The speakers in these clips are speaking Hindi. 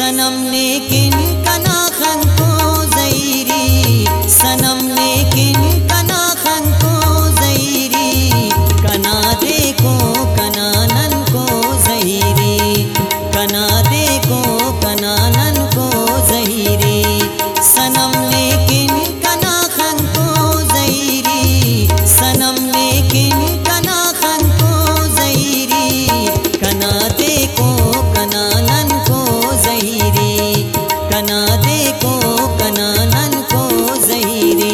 सनम लेकिन कना खन को ज़हीरी, सनम लेकिन कना खन को ज़हीरी, कना देखो कनानन को ज़हीरी, कना देखो कनानन को ज़हीरी, सनम लेकिन कना खन को ज़हीरी, सनम लेकिन कना खन को ज़हीरी, कना देखो कनानन को ज़हीरी, कना देखो कनानन को ज़हीरी।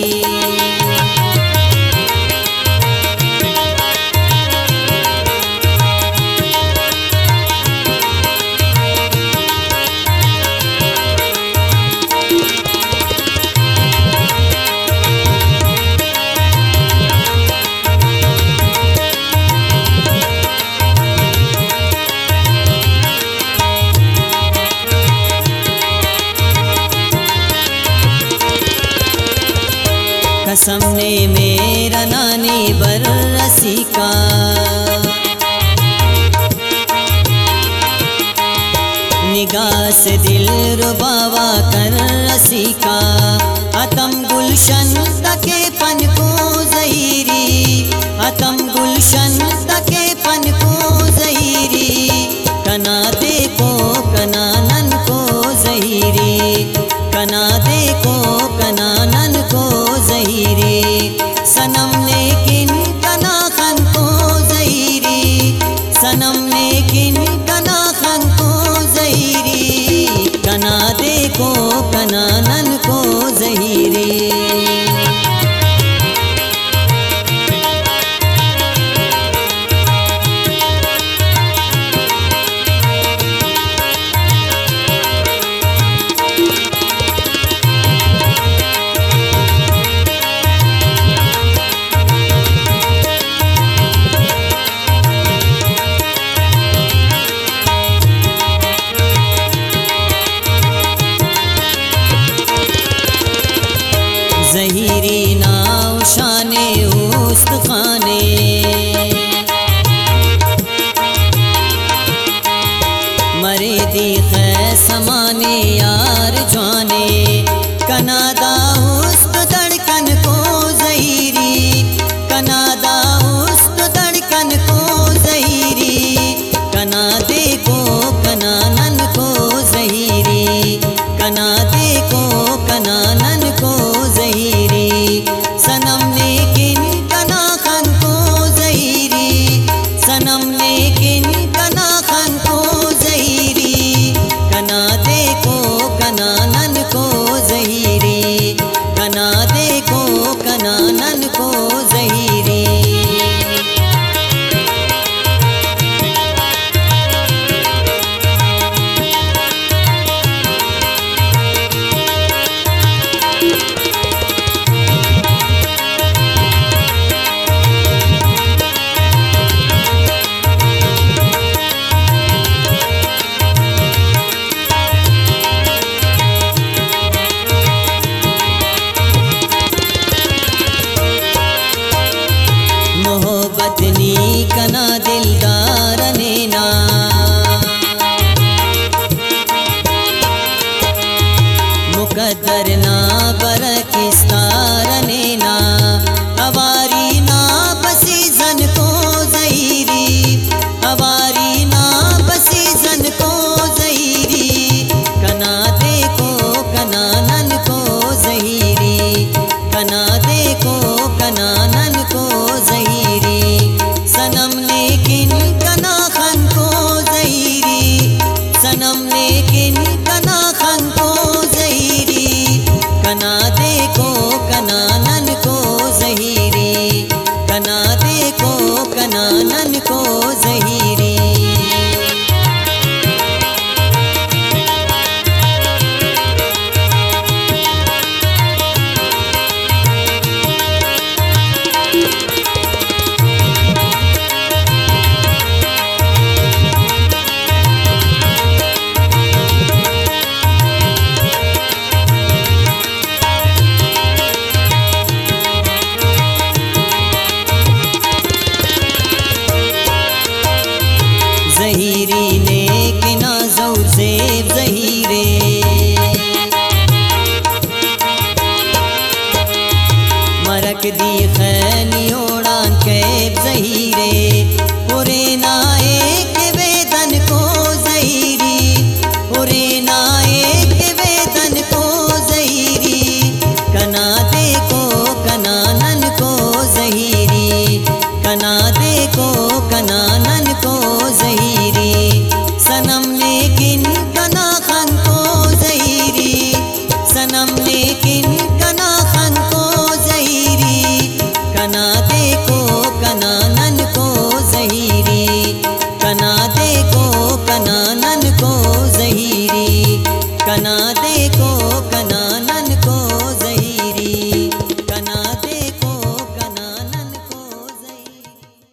कसम ने मेरा नानी बरसी का, निगाह से दिल रुबावा कर रसी का, अतम गुलशन तके पन को ज़हीरी, अतम गुलशन तके पन को ज़हीरी, कना देखो कनानन को ज़हीरी, कना देखो कनानन को ज़हीरी, सनम लेकिन कना खन को ज़हीरी, सनम लेकिन कना खन को ज़हीरी, कना देखो कनानन को ज़हीरी। ज़हीरी नाव शाने उस्तखाने, मरे दी ख़ै समाने यार जाने, कनादा उस्त धड़कन को ज़हीरी, कनादा उस्त धड़कन को ज़हीरी, कना देखो कनानन को ज़हीरी, कना देखो कनानन को ज़हीरी, सनम लेकिन कना खन को ज़हीरी, सनम लेकिन कना खन को ज़हीरी, कना देखो कनानन को ज़हीरी, कना देखो कनानन को ज़हीरी। मोहब्बतनी कना दिलदार नेना, मुकद्दर ना बरकिस्तार नेना, अवारी ना बसी जन को ज़हीरी, अवारी ना बसी जन को ज़हीरी, कना देखो कनानन को ज़हीरी, कना देखो कनानन को ज़हीरी, सनम लेकिन कना खन को ज़हीरी, सनम लेकिन